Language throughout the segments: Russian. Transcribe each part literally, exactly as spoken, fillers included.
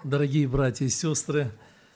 Дорогие братья и сестры,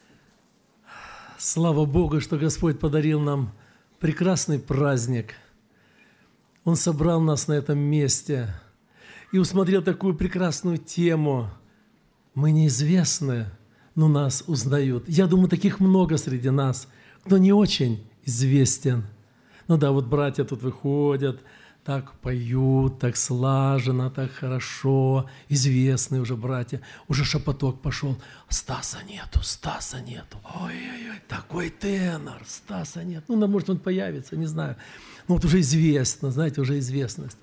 слава Богу, что Господь подарил нам прекрасный праздник. Он собрал нас на этом месте и усмотрел такую прекрасную тему. Мы неизвестны, но нас узнают. Я думаю, таких много среди нас, кто не очень известен. Ну да, вот братья тут выходят, так поют, так слаженно, так хорошо, известные уже братья. Уже шепоток пошел. Стаса нету, Стаса нету. Ой-ой-ой, такой тенор, Стаса нет. Ну, да, может, он появится, не знаю. Ну, вот уже известно, знаете, уже известность.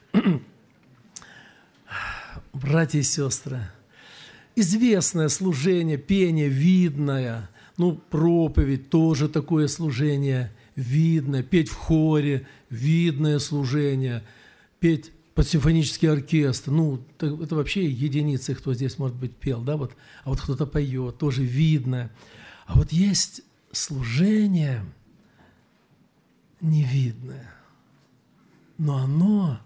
Братья и сестры, известное служение, пение видное, ну, проповедь тоже такое служение видное, петь в хоре, видное служение, петь под симфонический оркестр, ну, это, это вообще единицы, кто здесь, может быть, пел, да, вот, а вот кто-то поет, тоже видное. А вот есть служение невидное, но оно,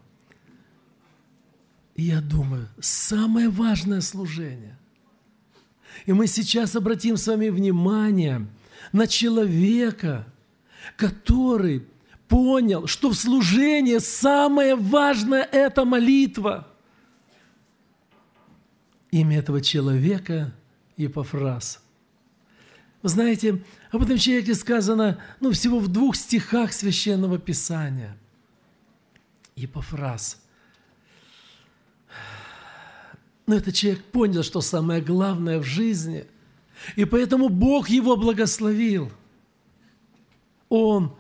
я думаю, самое важное служение. И мы сейчас обратим с вами внимание на человека, который понял, что в служении самое важное – это молитва. Имя этого человека – Епафрас. Вы знаете, об этом человеке сказано ну, всего в двух стихах Священного Писания. Епафрас. Но этот человек понял, что самое главное в жизни, и поэтому Бог его благословил. Он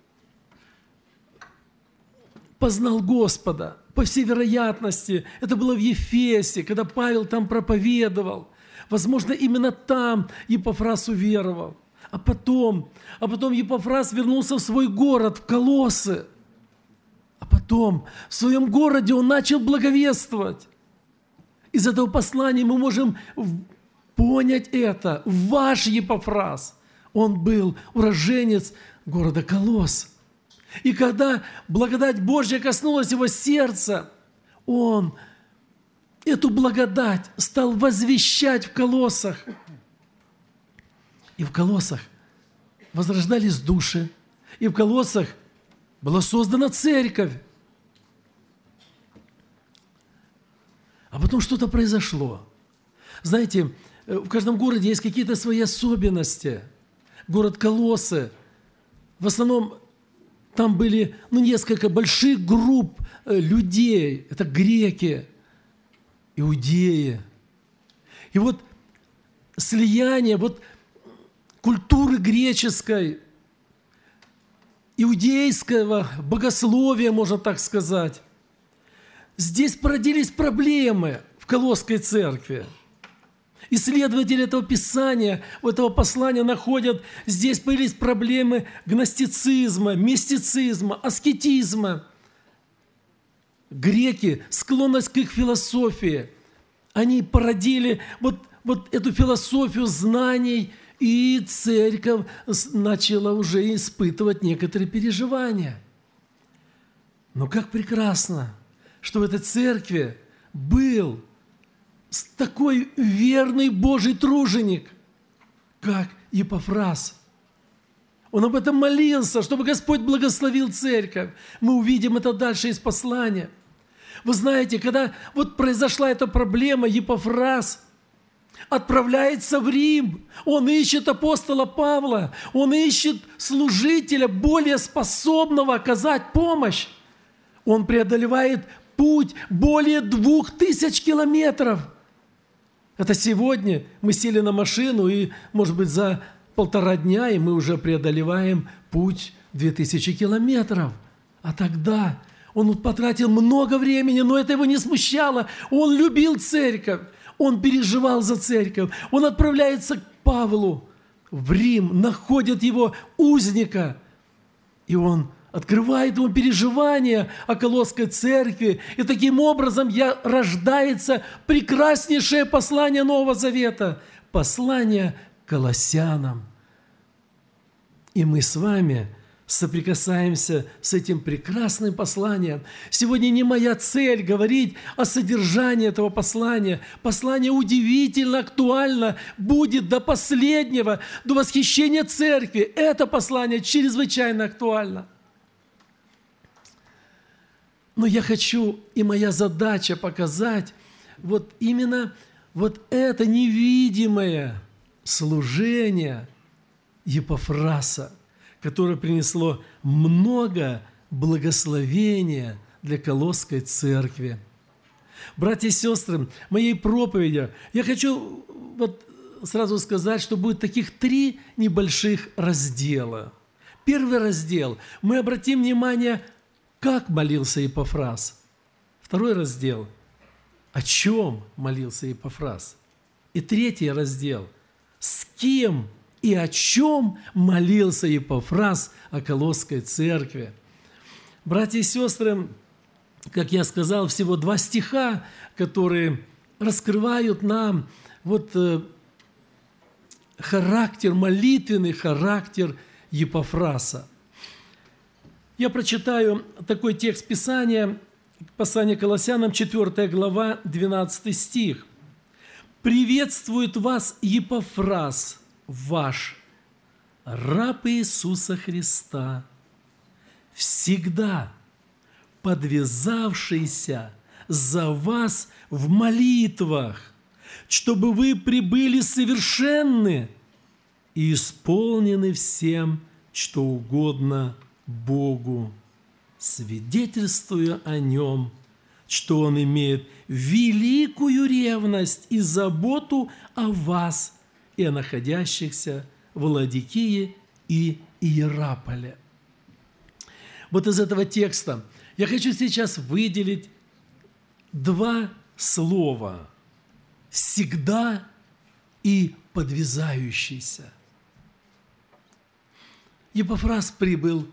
познал Господа. По всей вероятности, это было в Ефесе, когда Павел там проповедовал. Возможно, именно там Епафрас уверовал. А потом, а потом Епафрас вернулся в свой город, в Колоссы. А потом в своем городе он начал благовествовать. Из этого послания мы можем понять это. Ваш Епафрас, он был уроженец города Колосс. И когда благодать Божья коснулась его сердца, он эту благодать стал возвещать в Колоссах. И в Колоссах возрождались души, и в Колоссах была создана церковь. А потом что-то произошло. Знаете, в каждом городе есть какие-то свои особенности. Город Колоссы, в основном там были ну, несколько больших групп людей. Это греки, иудеи. И вот слияние вот культуры греческой, иудейского богословия, можно так сказать. Здесь породились проблемы в Колосской церкви. Исследователи этого Писания, этого послания находят, здесь появились проблемы гностицизма, мистицизма, аскетизма. Греки, склонность к их философии, они породили вот, вот эту философию знаний, и церковь начала уже испытывать некоторые переживания. Но как прекрасно, что в этой церкви был такой верный Божий труженик, как Епафрас. Он об этом молился, чтобы Господь благословил церковь. Мы увидим это дальше из послания. Вы знаете, когда вот произошла эта проблема, Епафрас отправляется в Рим. Он ищет апостола Павла, он ищет служителя, более способного оказать помощь. Он преодолевает путь более двух тысяч километров. Это сегодня мы сели на машину, и, может быть, за полтора дня, и мы уже преодолеваем путь две тысячи километров. А тогда он потратил много времени, но это его не смущало. Он любил церковь, он переживал за церковь. Он отправляется к Павлу в Рим, находит его узника, и он открывает ему переживания о Колосской церкви. И таким образом я, рождается прекраснейшее послание Нового Завета. Послание к Колоссянам. И мы с вами соприкасаемся с этим прекрасным посланием. Сегодня не моя цель говорить о содержании этого послания. Послание удивительно актуально, будет до последнего, до восхищения церкви. Это послание чрезвычайно актуально. Но я хочу, и моя задача показать вот именно вот это невидимое служение Епафраса, которое принесло много благословения для Колосской церкви. Братья и сестры, моей проповеди я хочу вот сразу сказать, что будет таких три небольших раздела. Первый раздел – мы обратим внимание, как молился Епафрас. Второй раздел – о чем молился Епафрас. И третий раздел – с кем и о чем молился Епафрас о Колосской церкви. Братья и сестры, как я сказал, всего два стиха, которые раскрывают нам вот э, характер, молитвенный характер Епафраса. Я прочитаю такой текст Писания, послание Колоссянам, четвёртая глава, двенадцатый стих. «Приветствует вас Епафрас, ваш, раб Иисуса Христа, всегда подвязавшийся за вас в молитвах, чтобы вы прибыли совершенны и исполнены всем, что угодно Богу, свидетельствуя о Нем, что Он имеет великую ревность и заботу о вас и о находящихся в Ладикии и Иераполе». Вот из этого текста я хочу сейчас выделить два слова «всегда» и «подвязающийся». Епафрас прибыл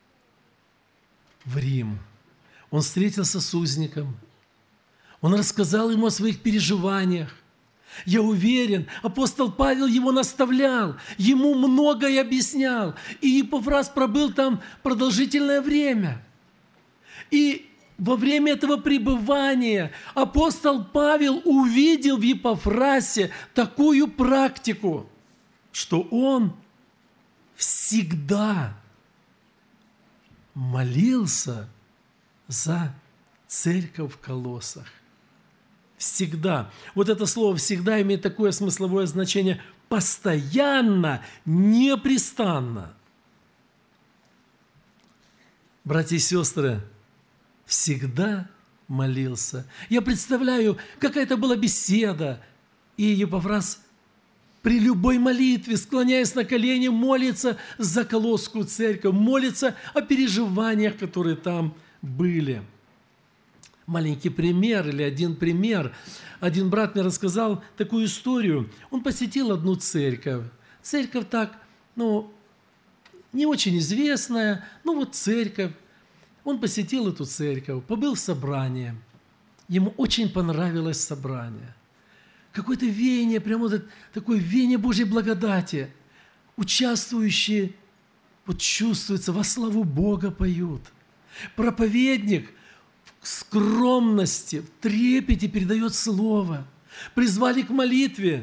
в Рим. Он встретился с узником. Он рассказал ему о своих переживаниях. Я уверен, апостол Павел его наставлял, ему многое объяснял. И Епафрас пробыл там продолжительное время. И во время этого пребывания апостол Павел увидел в Епафрасе такую практику, что он всегда молился за церковь в Колоссах. Всегда. Вот это слово «всегда» имеет такое смысловое значение постоянно, непрестанно. Братья и сестры, всегда молился. Я представляю, какая это была беседа, и Епафрас при любой молитве, склоняясь на колени, молится за Колосскую церковь, молится о переживаниях, которые там были. Маленький пример или один пример. Один брат мне рассказал такую историю. Он посетил одну церковь. Церковь так, ну, не очень известная, ну вот церковь. Он посетил эту церковь, побыл в собрании. Ему очень понравилось собрание. Какое-то веяние, прямо вот такое веяние Божьей благодати. Участвующие, вот чувствуется, во славу Бога поют. Проповедник в скромности, в трепете передает слово. Призвали к молитве.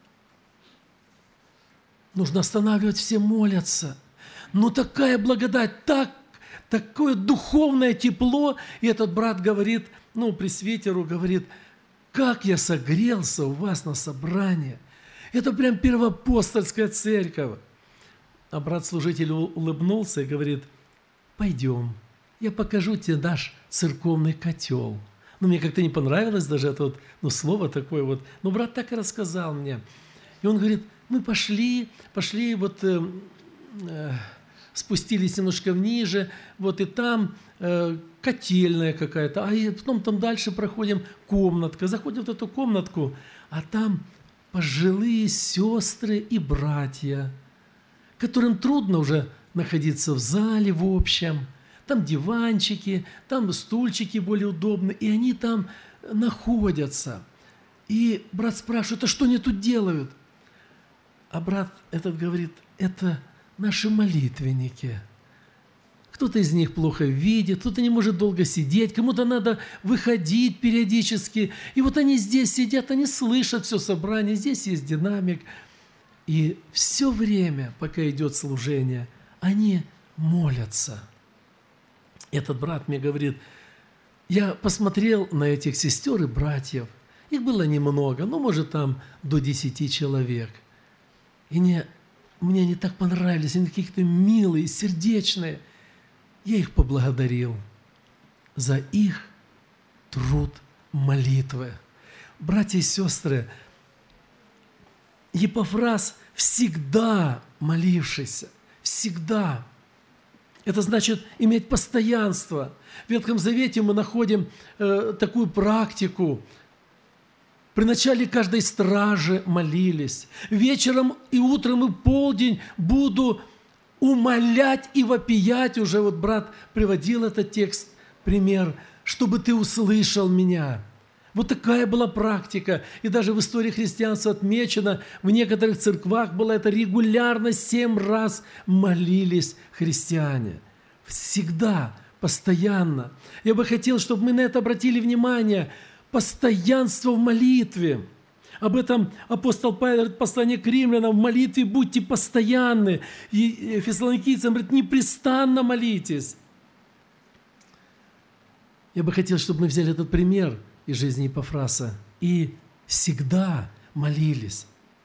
Нужно останавливать, все молятся. Но такая благодать, так, такое духовное тепло. И этот брат говорит, ну, пресвитеру говорит: как я согрелся у вас на собрании. Это прям первоапостольская церковь. А брат-служитель улыбнулся и говорит: пойдем, я покажу тебе наш церковный котел. Ну, мне как-то не понравилось даже это вот, ну, слово такое вот. Но брат так и рассказал мне. И он говорит: мы пошли, пошли вот... Э, э, спустились немножко ниже, вот и там э, котельная какая-то, а и потом там дальше проходим комнатка, заходим в эту комнатку, а там пожилые сестры и братья, которым трудно уже находиться в зале в общем, там диванчики, там стульчики более удобные, и они там находятся. И брат спрашивает: а что они тут делают? А брат этот говорит: это наши молитвенники. Кто-то из них плохо видит, кто-то не может долго сидеть, кому-то надо выходить периодически. И вот они здесь сидят, они слышат все собрание, здесь есть динамик. И все время, пока идет служение, они молятся. Этот брат мне говорит, я посмотрел на этих сестер и братьев, их было немного, ну, может, там до десяти человек. И мне, мне они так понравились, они какие-то милые, сердечные. Я их поблагодарил за их труд молитвы. Братья и сестры, Епафрас всегда молившийся, всегда. Это значит иметь постоянство. В Ветхом Завете мы находим э, такую практику. При начале каждой стражи молились. Вечером и утром и полдень буду умолять и вопиять. Уже вот брат приводил этот текст, пример, чтобы ты услышал меня. Вот такая была практика. И даже в истории христианства отмечено, в некоторых церквах было это регулярно, семь раз молились христиане. Всегда, постоянно. Я бы хотел, чтобы мы на это обратили внимание. Постоянство в молитве. Об этом апостол Павел говорит в послании к римлянам: в молитве будьте постоянны. И фессалоникийцам говорит: непрестанно молитесь. Я бы хотел, чтобы мы взяли этот пример из жизни Епафраса и всегда молились.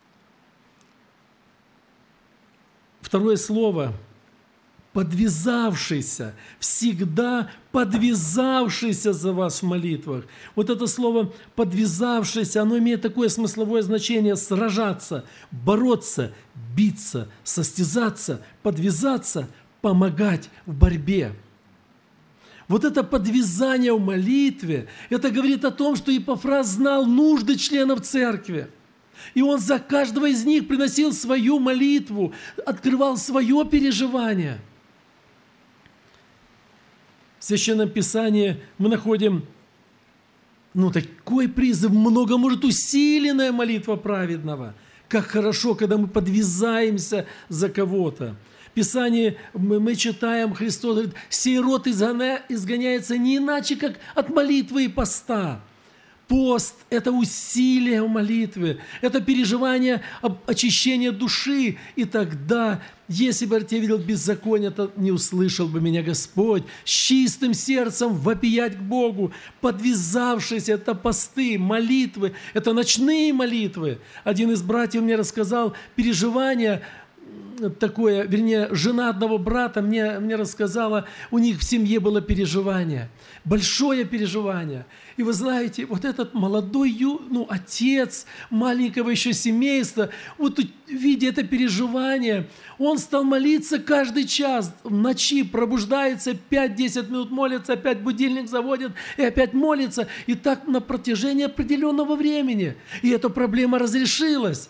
Второе слово – подвязавшийся, всегда подвязавшийся за вас в молитвах. Вот это слово «подвязавшийся», оно имеет такое смысловое значение: сражаться, бороться, биться, состязаться, подвязаться, помогать в борьбе. Вот это подвязание в молитве, это говорит о том, что Епафрас знал нужды членов церкви. И он за каждого из них приносил свою молитву, открывал свое переживание. В Священном Писании мы находим, ну, такой призыв: много может усиленная молитва праведного. Как хорошо, когда мы подвязаемся за кого-то. В Писании мы, мы читаем, Христос говорит: «Сей род изгоняется не иначе, как от молитвы и поста». Пост – это усилие в молитве, это переживание очищения души. И тогда, если бы я видел беззаконие, то не услышал бы меня Господь. С чистым сердцем вопиять к Богу, подвязавшись – это посты, молитвы, это ночные молитвы. Один из братьев мне рассказал переживание такое, вернее, жена одного брата мне, мне рассказала, у них в семье было переживание, большое переживание. И вы знаете, вот этот молодой ну, отец маленького еще семейства, вот видя это переживание, он стал молиться каждый час, в ночи пробуждается, пять-десять минут молится, опять будильник заводит и опять молится. И так на протяжении определенного времени. И эта проблема разрешилась.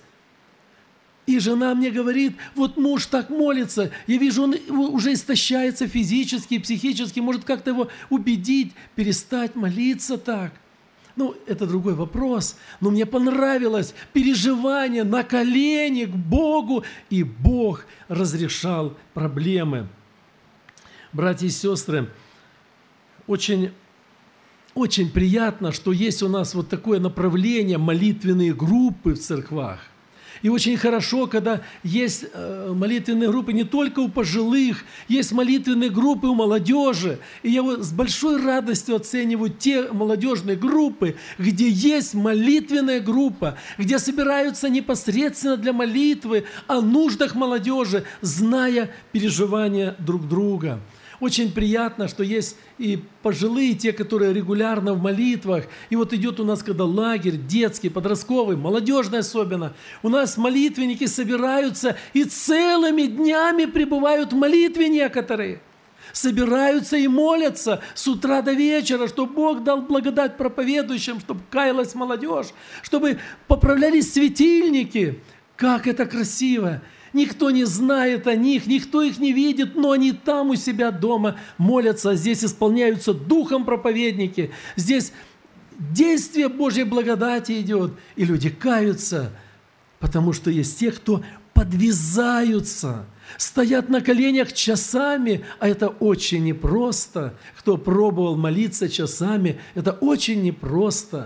И жена мне говорит: вот муж так молится, я вижу, он уже истощается физически, психически, может как-то его убедить, перестать молиться так. Ну, это другой вопрос, но мне понравилось переживание на колени к Богу, и Бог разрешал проблемы. Братья и сестры, очень, очень приятно, что есть у нас вот такое направление, молитвенные группы в церквах. И очень хорошо, когда есть молитвенные группы не только у пожилых, есть молитвенные группы у молодежи. И я вот с большой радостью оцениваю те молодежные группы, где есть молитвенная группа, где собираются непосредственно для молитвы о нуждах молодежи, зная переживания друг друга. Очень приятно, что есть и пожилые, те, которые регулярно в молитвах. И вот идет у нас, когда лагерь детский, подростковый, молодежный особенно. У нас молитвенники собираются и целыми днями пребывают в молитве некоторые. Собираются и молятся с утра до вечера, чтобы Бог дал благодать проповедующим, чтобы каялась молодежь, чтобы поправлялись светильники. Как это красиво! Никто не знает о них, никто их не видит, но они там у себя дома молятся. Здесь исполняются духом проповедники. Здесь действие Божьей благодати идет, и люди каются, потому что есть те, кто подвязаются. стоят на коленях часами, а это очень непросто. Кто пробовал молиться часами, это очень непросто.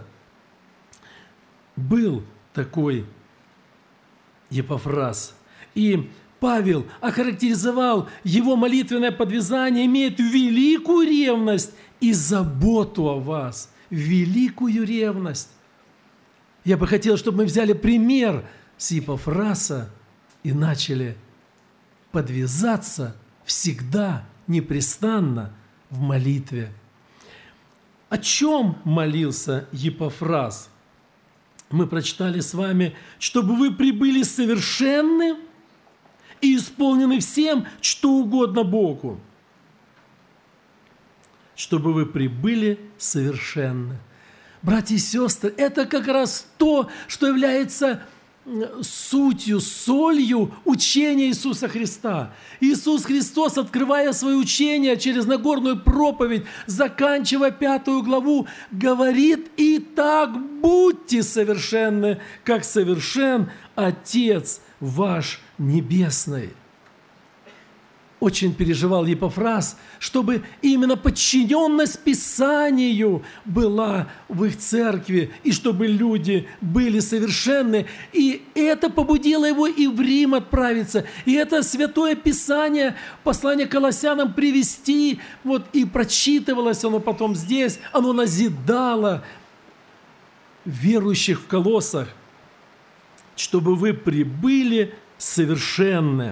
Был такой Епафрас. И Павел охарактеризовал его молитвенное подвязание, имеет великую ревность и заботу о вас. Великую ревность. Я бы хотел, чтобы мы взяли пример с Епафраса и начали подвязаться всегда, непрестанно в молитве. О чем молился Епафрас? Мы прочитали с вами, чтобы вы прибыли совершенны и исполнены всем, что угодно Богу. Чтобы вы прибыли совершенны. Братья и сестры, это как раз то, что является сутью, солью учения Иисуса Христа. Иисус Христос, открывая свое учение через Нагорную проповедь, заканчивая пятую главу, говорит: «Итак, будьте совершенны, как совершен Отец ваш Небесный». Очень переживал Епафрас, чтобы именно подчиненность Писанию была в их церкви, и чтобы люди были совершенны. И это побудило его и в Рим отправиться. И это Святое Писание, послание Колоссянам привести, вот, и прочитывалось оно потом здесь, оно назидало верующих в Колоссах, чтобы вы прибыли совершенны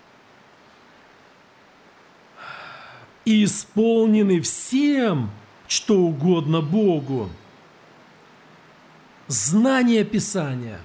и исполнены всем, что угодно Богу. Знание Писания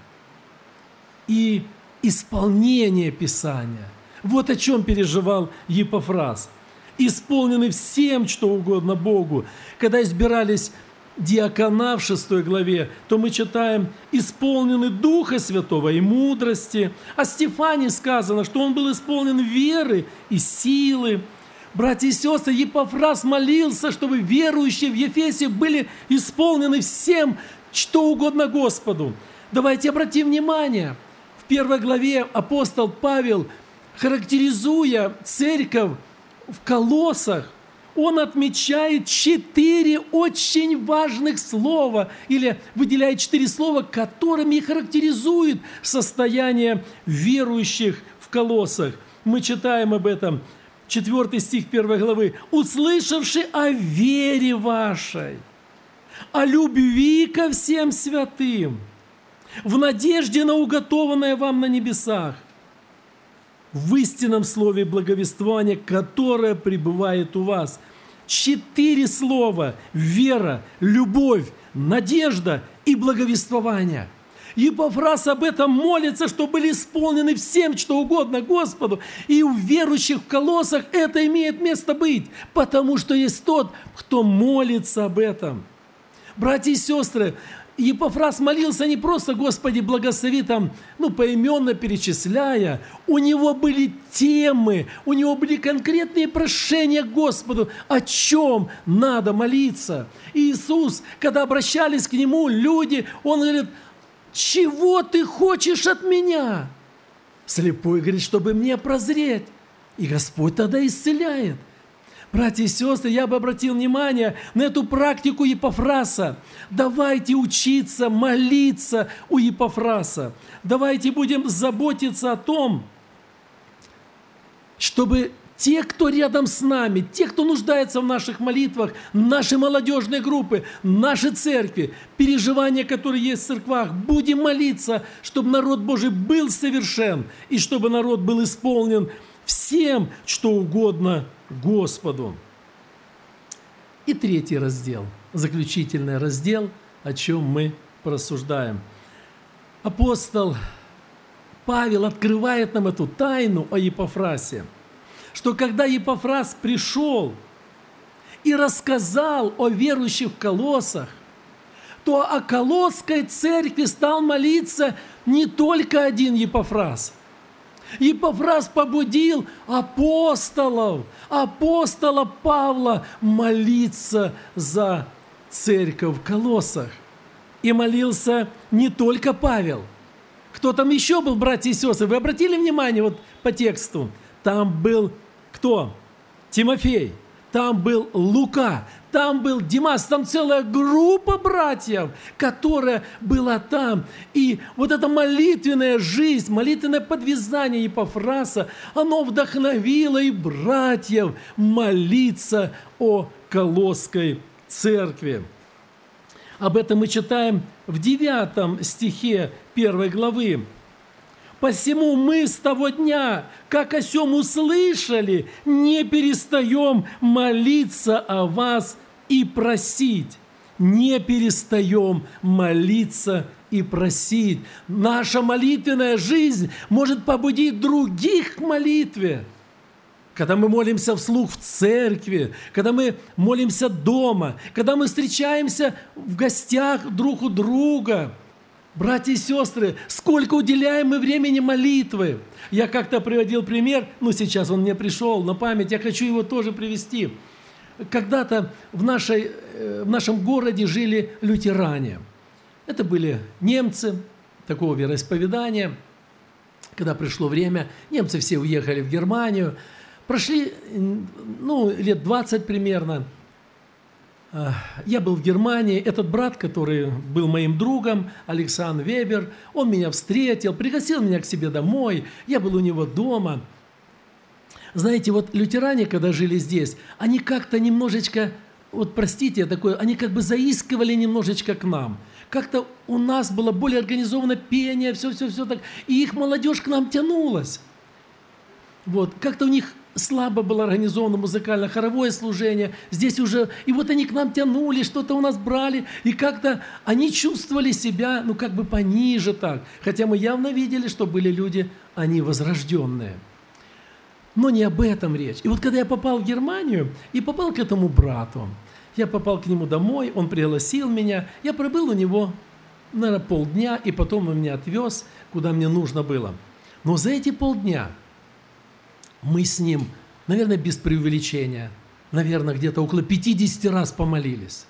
и исполнение Писания. Вот о чем переживал Епафрас. Исполнены всем, что угодно Богу. Когда избирались диакона в шестой главе, то мы читаем: исполнены Духа Святого и мудрости. О Стефане сказано, что он был исполнен веры и силы. Братья и сестры, Епафрас молился, чтобы верующие в Ефесе были исполнены всем, что угодно Господу. Давайте обратим внимание. В первой главе апостол Павел, характеризуя церковь в Колоссах, он отмечает четыре очень важных слова, или выделяет четыре слова, которыми характеризует состояние верующих в Колоссах. Мы читаем об этом. Четвертый стих первой главы. «Услышавши о вере вашей, о любви ко всем святым, в надежде на уготованное вам на небесах, в истинном слове благовествования, которое пребывает у вас». Четыре слова: вера, любовь, надежда и благовествование. Епафрас об этом молится, что были исполнены всем, что угодно Господу. И у верующих в Колоссах это имеет место быть, потому что есть тот, кто молится об этом. Братья и сестры, Епафрас молился не просто: «Господи, благослови», там, ну, поименно перечисляя. У него были темы, у него были конкретные прошения к Господу, о чем надо молиться. И Иисус, когда обращались к Нему люди, Он говорит: «Чего ты хочешь от меня?» Слепой говорит: «Чтобы мне прозреть». И Господь тогда исцеляет. Братья и сестры, я бы обратил внимание на эту практику Епафраса. Давайте учиться молиться у Епафраса. Давайте будем заботиться о том, чтобы те, кто рядом с нами, те, кто нуждается в наших молитвах, наши молодежные группы, наши церкви, переживания, которые есть в церквах, будем молиться, чтобы народ Божий был совершен и чтобы народ был исполнен всем, что угодно Господу. И третий раздел, заключительный раздел, о чем мы порассуждаем. Апостол Павел открывает нам эту тайну о Епафрасе, что когда Епафрас пришел и рассказал о верующих в Колоссах, то о Колосской церкви стал молиться не только один Епафрас. Епафрас побудил апостолов, апостола Павла молиться за церковь в Колоссах. И молился не только Павел. Кто там еще был, братья и сестры? Вы обратили внимание вот по тексту? там был кто? Тимофей, там был Лука, там был Димас, там целая группа братьев, которая была там. И вот эта молитвенная жизнь, молитвенное подвязание Епафраса, оно вдохновило и братьев молиться о Колосской церкви. Об этом мы читаем в девятом стихе первой главы. «Посему мы с того дня, как о сем услышали, не перестаем молиться о вас и просить». Не перестаем молиться и просить. Наша молитвенная жизнь может побудить других к молитве. Когда мы молимся вслух в церкви, когда мы молимся дома, когда мы встречаемся в гостях друг у друга. Братья и сестры, сколько уделяем мы времени молитвы? Я как-то приводил пример, ну сейчас он мне пришел на память, я хочу его тоже привести. Когда-то в, нашей, в нашем городе жили лютеране. Это были немцы такого вероисповедания. Когда пришло время, немцы все уехали в Германию. Прошли, ну, лет двадцать примерно. Я был в Германии. Этот брат, который был моим другом, Александр Вебер, он меня встретил, пригласил меня к себе домой. Я был у него дома. Знаете, вот лютеране, когда жили здесь, они как-то немножечко, вот простите, такое, они как бы заискивали немножечко к нам. Как-то у нас было более организовано пение, все-все-все так. И их молодежь к нам тянулась. Вот, как-то у них слабо было организовано музыкально-хоровое служение. Здесь уже... И вот они к нам тянули, что-то у нас брали. И как-то они чувствовали себя, ну, как бы пониже так. Хотя мы явно видели, что были люди, они возрожденные. Но не об этом речь. И вот когда я попал в Германию и попал к этому брату, я попал к нему домой, он пригласил меня. Я пробыл у него, наверное, полдня, и потом он меня отвез, куда мне нужно было. Но за эти полдня мы с ним, наверное, без преувеличения, наверное, где-то около пятидесяти раз помолились.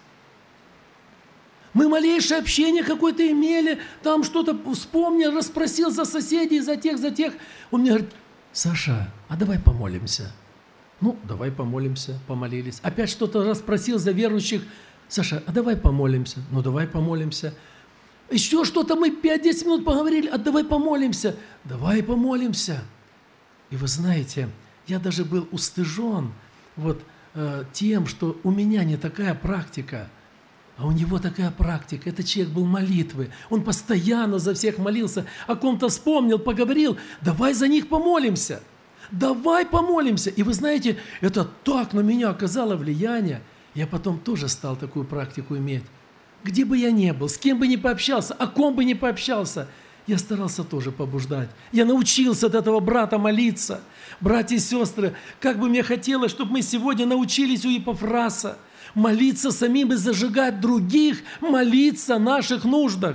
Мы малейшее общение какое-то имели, там что-то вспомнил, расспросил за соседей, за тех, за тех. Он мне говорит: Саша, а давай помолимся. Ну, давай помолимся, помолились. Опять что-то расспросил за верующих. Саша, а давай помолимся. Ну, давай помолимся. Еще что-то мы пять-десять минут поговорили. А давай помолимся. Давай помолимся. И вы знаете, я даже был устыжен вот, э, тем, что у меня не такая практика, а у него такая практика. Этот человек был молитвы. Он постоянно за всех молился. О ком-то вспомнил, поговорил. Давай за них помолимся. Давай помолимся. И вы знаете, это так на меня оказало влияние. Я потом тоже стал такую практику иметь. Где бы я ни был, с кем бы ни пообщался, о ком бы ни пообщался, я старался тоже побуждать. Я научился от этого брата молиться. Братья и сестры, как бы мне хотелось, чтобы мы сегодня научились у Епафраса молиться самим и зажигать других, молиться о наших нуждах.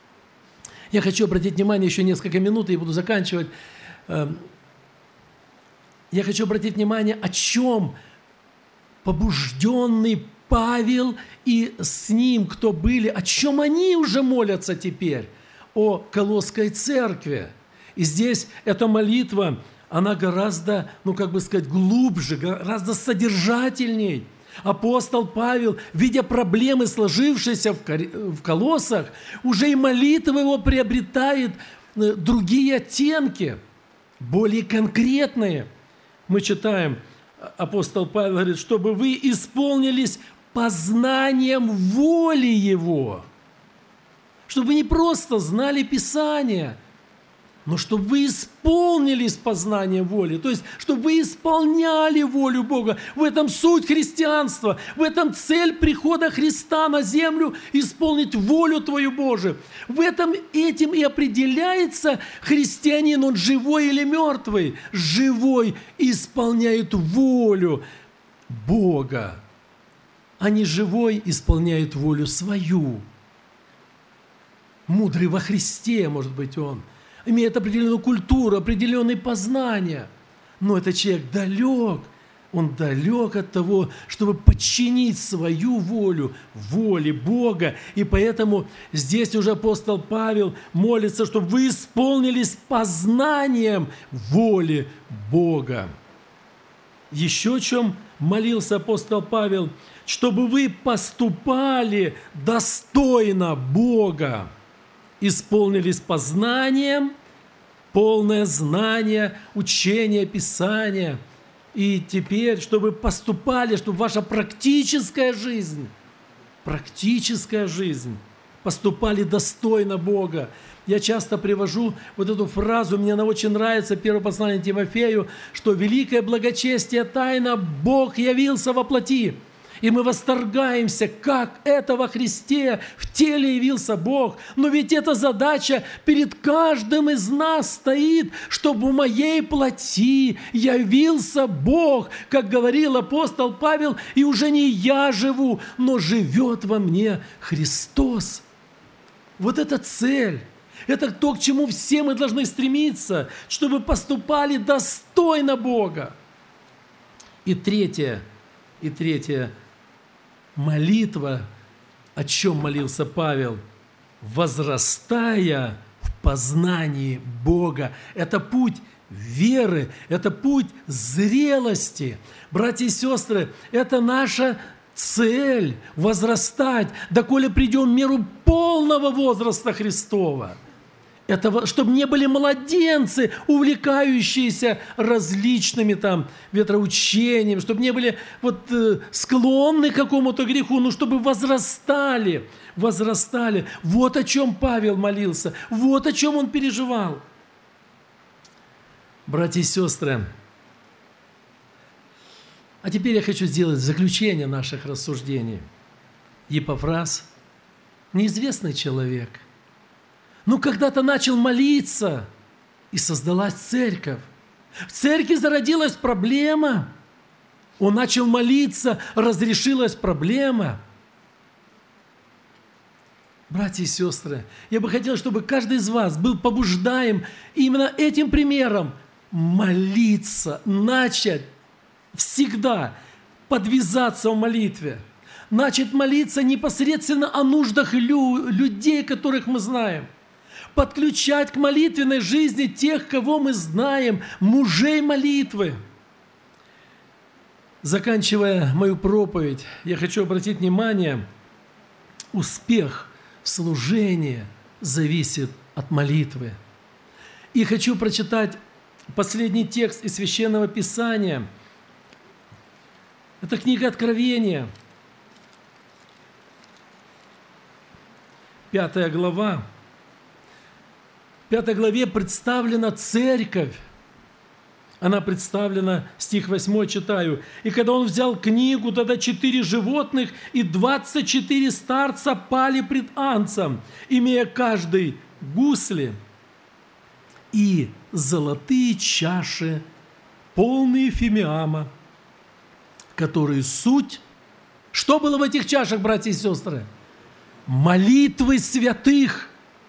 Я хочу обратить внимание еще несколько минут, и я буду заканчивать. Я хочу обратить внимание, о чем побужденный Павел и с ним, кто были, о чем они уже молятся теперь, о Колосской церкви. И здесь эта молитва, она гораздо, ну как бы сказать, глубже, гораздо содержательней. Апостол Павел, видя проблемы, сложившиеся в Колоссах, уже и молитва его приобретает другие оттенки, более конкретные. Мы читаем, апостол Павел говорит, чтобы вы исполнились познанием воли Его. Чтобы вы не просто знали Писание, но чтобы вы исполнились познанием воли. То есть, чтобы вы исполняли волю Бога. В этом суть христианства. В этом цель прихода Христа на землю – исполнить волю Твою Божию. В этом этим и определяется христианин, он живой или мертвый. Живой исполняет волю Бога, а не живой исполняет волю свою. Мудрый во Христе, может быть, он имеет определенную культуру, определенные познания. Но этот человек далек Он далек от того, чтобы подчинить свою волю воле Бога. И поэтому здесь уже апостол Павел молится, чтобы вы исполнились познанием воли Бога. Еще о чем молился апостол Павел? Чтобы вы поступали достойно Бога, исполнились познанием, полное знание, учение Писания. И теперь, чтобы поступали, чтобы ваша практическая жизнь, практическая жизнь, поступали достойно Бога. Я часто привожу вот эту фразу, мне она очень нравится, первое послание Тимофею, что великое благочестие тайна Бог явился во плоти. И мы восторгаемся, как это во Христе в теле явился Бог. Но ведь эта задача перед каждым из нас стоит, чтобы в моей плоти явился Бог, как говорил апостол Павел, и уже не я живу, но живет во мне Христос. Вот это цель. Это то, к чему все мы должны стремиться, чтобы поступали достойно Бога. И третье, и третье, молитва, о чем молился Павел, возрастая в познании Бога. Это путь веры, это путь зрелости. Братья и сестры, это наша цель – возрастать, доколе придем в меру полного возраста Христова. Это чтобы не были младенцы, увлекающиеся различными там ветроучениями, чтобы не были вот, э, склонны к какому-то греху, но чтобы возрастали, возрастали. Вот о чем Павел молился, вот о чем он переживал. Братья и сестры, а теперь я хочу сделать заключение наших рассуждений. Епафрас, неизвестный человек, но когда-то начал молиться, и создалась церковь. В церкви зародилась проблема. Он начал молиться, разрешилась проблема. Братья и сестры, я бы хотел, чтобы каждый из вас был побуждаем именно этим примером молиться, начать всегда подвязаться в молитве, начать молиться непосредственно о нуждах лю- людей, которых мы знаем, подключать к молитвенной жизни тех, кого мы знаем, мужей молитвы. Заканчивая мою проповедь, я хочу обратить внимание, успех в служении зависит от молитвы. И хочу прочитать последний текст из Священного Писания. Это книга Откровения, пятая глава. В пятой главе представлена церковь. Она представлена, стих восьмой читаю. «И когда он взял книгу, тогда четыре животных и двадцать четыре старца пали пред Анцем, имея каждый гусли и золотые чаши, полные фимиама, которые суть». Что было в этих чашах, братья и сестры? Молитвы святых.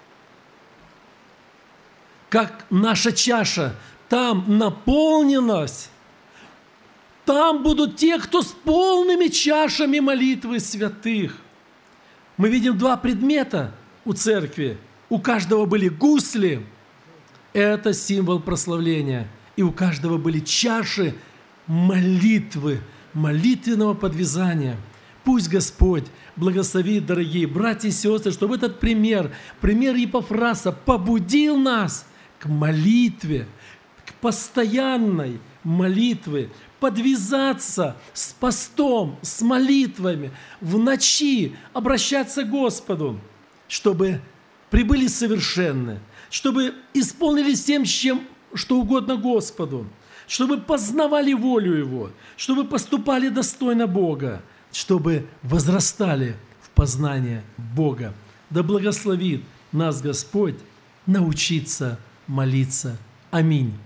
Как наша чаша там наполнилась, там будут те, кто с полными чашами молитвы святых. Мы видим два предмета у церкви. У каждого были гусли. Это символ прославления. И у каждого были чаши молитвы, молитвенного подвязания. Пусть Господь благословит, дорогие братья и сестры, чтобы этот пример, пример Епафраса побудил нас к молитве, к постоянной молитве, подвязаться с постом, с молитвами, в ночи обращаться к Господу, чтобы прибыли совершенны, чтобы исполнились тем, чем, что угодно Господу, чтобы познавали волю Его, чтобы поступали достойно Бога, чтобы возрастали в познание Бога. Да благословит нас Господь научиться молиться. Аминь.